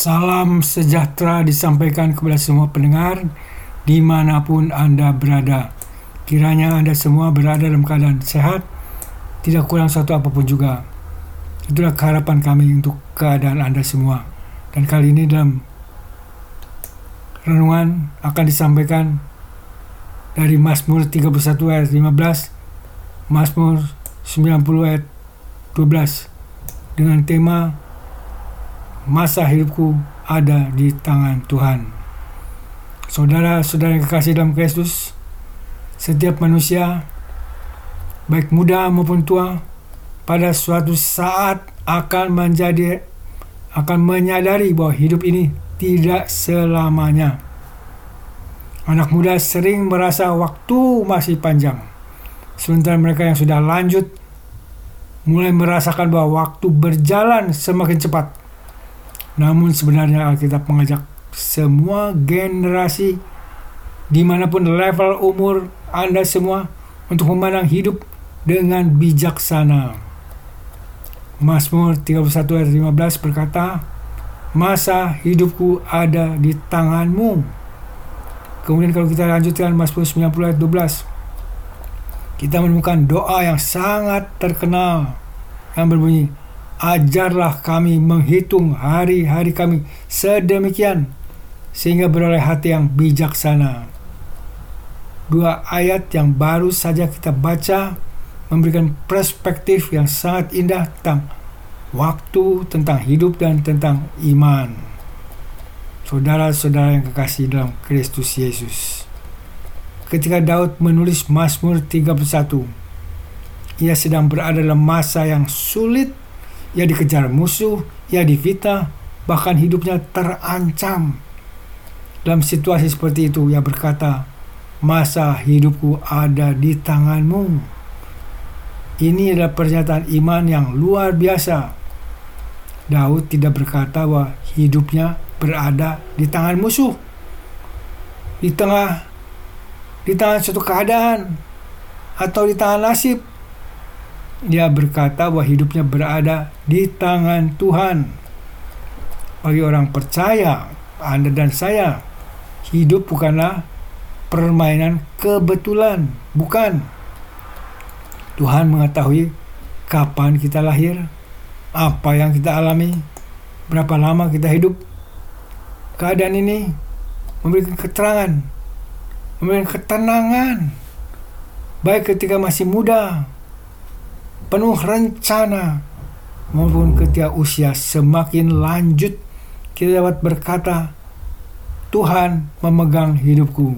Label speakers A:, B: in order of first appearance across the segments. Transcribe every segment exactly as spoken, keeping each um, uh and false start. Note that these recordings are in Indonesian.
A: Salam sejahtera disampaikan kepada semua pendengar dimanapun Anda berada. Kiranya Anda semua berada dalam keadaan sehat, tidak kurang satu apapun juga. Itulah harapan kami untuk keadaan Anda semua. Dan kali ini dalam renungan akan disampaikan dari Mazmur tiga puluh satu ayat lima belas, Mazmur sembilan puluh ayat dua belas dengan tema masa hidupku ada di tangan Tuhan. Saudara-saudara yang kekasih dalam Kristus, setiap manusia, baik muda maupun tua, pada suatu saat akan menjadi akan menyadari bahwa hidup ini tidak selamanya. Anak muda sering merasa waktu masih panjang, sementara mereka yang sudah lanjut mulai merasakan bahwa waktu berjalan semakin cepat. Namun sebenarnya Alkitab mengajak semua generasi dimanapun level umur Anda semua untuk memandang hidup dengan bijaksana. Mazmur tiga puluh satu ayat lima belas berkata, masa hidupku ada di tanganmu. Kemudian kalau kita lanjutkan Mazmur sembilan puluh ayat dua belas, kita menemukan doa yang sangat terkenal yang berbunyi, ajarlah kami menghitung hari-hari kami sedemikian sehingga beroleh hati yang bijaksana. Dua ayat yang baru saja kita baca memberikan perspektif yang sangat indah tentang waktu, tentang hidup, dan tentang iman. Saudara-saudara yang kekasih dalam Kristus Yesus, ketika Daud menulis Mazmur tiga puluh satu, ia sedang berada dalam masa yang sulit. Ia dikejar musuh, ia difitnah, bahkan hidupnya terancam. Dalam situasi seperti itu, ia berkata, masa hidupku ada di tanganmu. Ini adalah pernyataan iman yang luar biasa. Daud tidak berkata bahwa hidupnya berada di tangan musuh, di tengah di tangan suatu keadaan, atau di tangan nasib. Dia berkata bahwa hidupnya berada di tangan Tuhan. Bagi orang percaya, Anda dan saya, hidup bukanlah permainan kebetulan, bukan. Tuhan mengetahui kapan kita lahir, apa yang kita alami, berapa lama kita hidup. Keadaan ini memberikan keterangan, memberikan ketenangan, baik ketika masih muda, penuh rencana, maupun ketika usia semakin lanjut, kita dapat berkata, Tuhan memegang hidupku.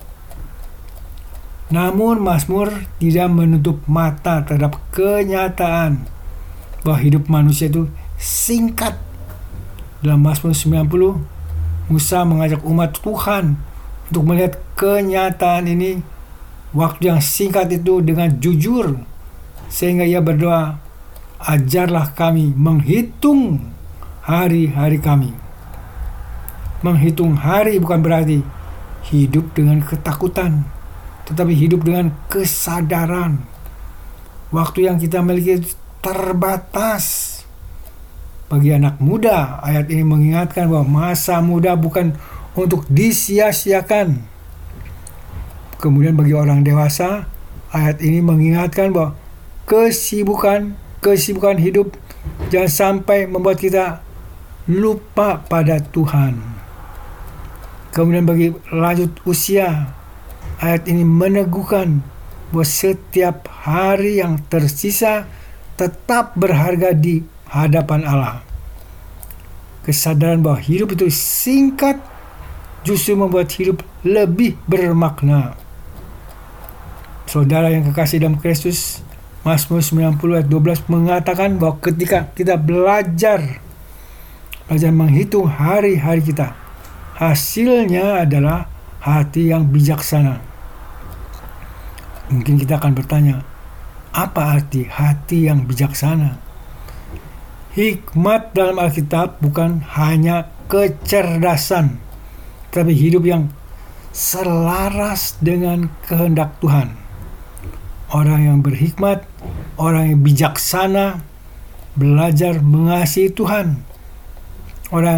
A: Namun Mazmur tidak menutup mata terhadap kenyataan bahwa hidup manusia itu singkat. Dalam Mazmur sembilan puluh, Musa mengajak umat Tuhan untuk melihat kenyataan ini, waktu yang singkat itu dengan jujur, sehingga ia berdoa, ajarlah kami menghitung hari-hari kami. Menghitung hari bukan berarti hidup dengan ketakutan, tetapi hidup dengan kesadaran. Waktu yang kita miliki terbatas. Bagi anak muda, ayat ini mengingatkan bahwa masa muda bukan untuk disia-siakan. Kemudian bagi orang dewasa, ayat ini mengingatkan bahwa Kesibukan, kesibukan hidup jangan sampai membuat kita lupa pada Tuhan. Kemudian bagi lanjut usia, ayat ini meneguhkan bahwa setiap hari yang tersisa tetap berharga di hadapan Allah. Kesadaran bahwa hidup itu singkat justru membuat hidup lebih bermakna. Saudara yang kekasih dalam Kristus, Mazmur sembilan puluh ayat dua belas mengatakan bahwa ketika kita belajar belajar menghitung hari-hari kita, hasilnya adalah hati yang bijaksana. Mungkin kita akan bertanya, apa arti hati yang bijaksana? Hikmat dalam Alkitab bukan hanya kecerdasan, tapi hidup yang selaras dengan kehendak Tuhan. Orang yang berhikmat, orang yang bijaksana, belajar mengasihi Tuhan. Orang yang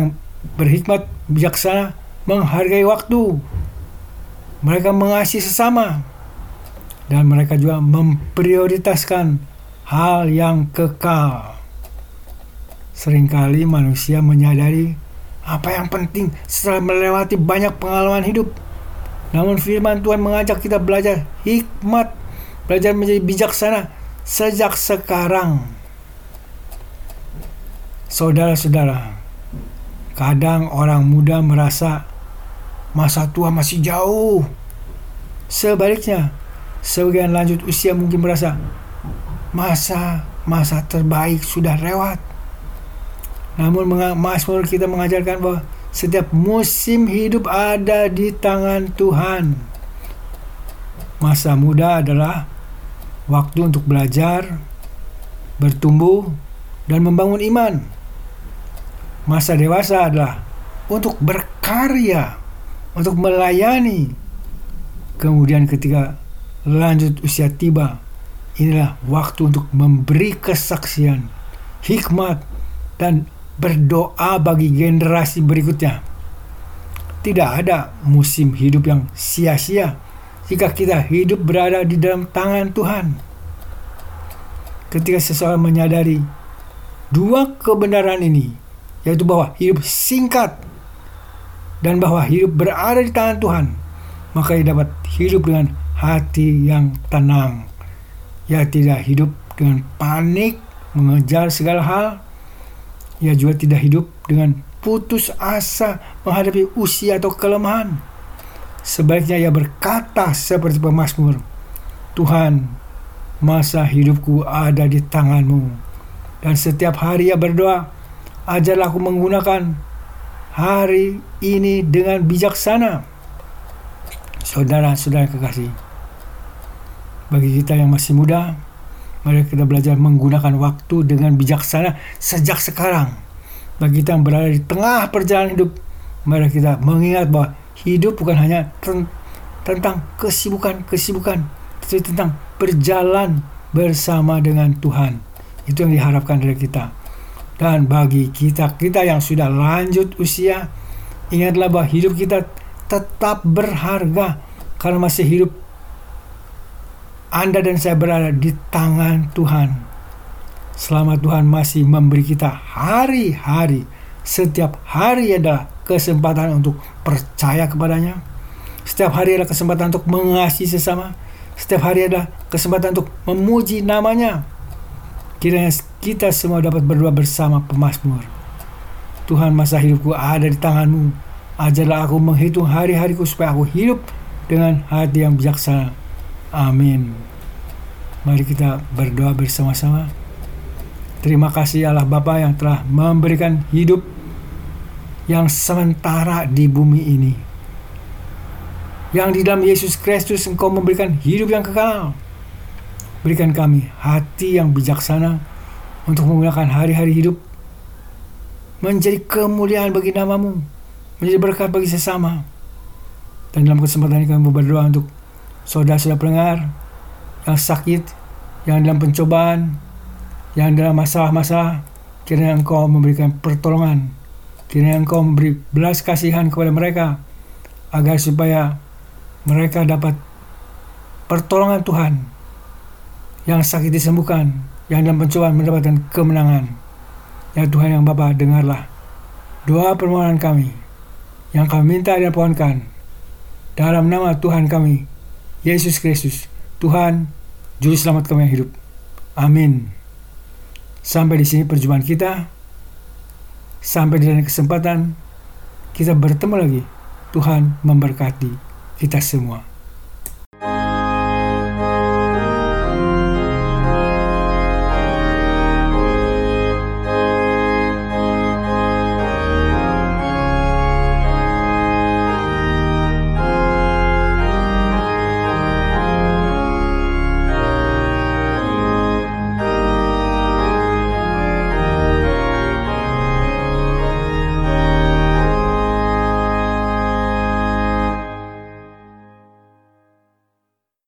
A: berhikmat, bijaksana, menghargai waktu. Mereka mengasihi sesama. Dan mereka juga memprioritaskan hal yang kekal. Seringkali manusia menyadari apa yang penting setelah melewati banyak pengalaman hidup. Namun firman Tuhan mengajak kita belajar hikmat, belajar menjadi bijaksana sejak sekarang. Saudara-saudara, kadang orang muda merasa masa tua masih jauh. Sebaliknya, sebagian lanjut usia mungkin merasa masa-masa terbaik sudah lewat. Namun Mazmur kita mengajarkan bahwa setiap musim hidup ada di tangan Tuhan. Masa muda adalah waktu untuk belajar, bertumbuh, dan membangun iman. Masa dewasa adalah untuk berkarya, untuk melayani. Kemudian ketika lanjut usia tiba, inilah waktu untuk memberi kesaksian, hikmat, dan berdoa bagi generasi berikutnya. Tidak ada musim hidup yang sia-sia jika kita hidup berada di dalam tangan Tuhan. Ketika seseorang menyadari dua kebenaran ini, yaitu bahwa hidup singkat dan bahwa hidup berada di tangan Tuhan, maka ia dapat hidup dengan hati yang tenang. Ia tidak hidup dengan panik mengejar segala hal. Ia juga tidak hidup dengan putus asa menghadapi usia atau kelemahan. Sebaliknya ia berkata seperti pemazmur, Tuhan, masa hidupku ada di tangan-Mu. Dan setiap hari ia berdoa, ajarlah aku menggunakan hari ini dengan bijaksana. Saudara-saudara kekasih, bagi kita yang masih muda, mari kita belajar menggunakan waktu dengan bijaksana sejak sekarang. Bagi kita yang berada di tengah perjalanan hidup, mari kita mengingat bahwa hidup bukan hanya ten- tentang kesibukan-kesibukan, tetapi tentang berjalan bersama dengan Tuhan. Itu yang diharapkan dari kita. Dan bagi kita-kita yang sudah lanjut usia, ingatlah bahwa hidup kita tetap berharga karena masih hidup. Anda dan saya berada di tangan Tuhan. Selama Tuhan masih memberi kita hari-hari, setiap hari adalah kesempatan untuk percaya kepadanya. Setiap hari adalah kesempatan untuk mengasihi sesama. Setiap hari adalah kesempatan untuk memuji namanya. Kiranya kita semua dapat berdoa bersama pemazmur. Tuhan, masa hidupku ada di tangan-Mu. Ajarlah aku menghitung hari-hariku supaya aku hidup dengan hati yang bijaksana. Amin. Mari kita berdoa bersama-sama. Terima kasih Allah Bapa yang telah memberikan hidup yang sementara di bumi ini. Yang di dalam Yesus Kristus Engkau memberikan hidup yang kekal. Berikan kami hati yang bijaksana untuk menggunakan hari-hari hidup menjadi kemuliaan bagi nama-Mu, menjadi berkat bagi sesama. Dan dalam kesempatan ini kami berdoa untuk saudara-saudara pendengar yang sakit, yang dalam pencobaan, yang dalam masalah-masalah, kiranya Engkau memberikan pertolongan, kiranya Engkau memberi belas kasihan kepada mereka, agar supaya mereka dapat pertolongan Tuhan, yang sakit disembuhkan, yang dalam pencobaan mendapatkan kemenangan. Ya Tuhan yang Bapa, dengarlah doa permohonan kami, yang kami minta dan pohonkan, dalam nama Tuhan kami, Yesus Kristus, Tuhan, Juru Selamat kami yang hidup. Amin. Sampai di sini perjumpaan kita. Sampai di lain kesempatan kita bertemu lagi. Tuhan memberkati kita semua.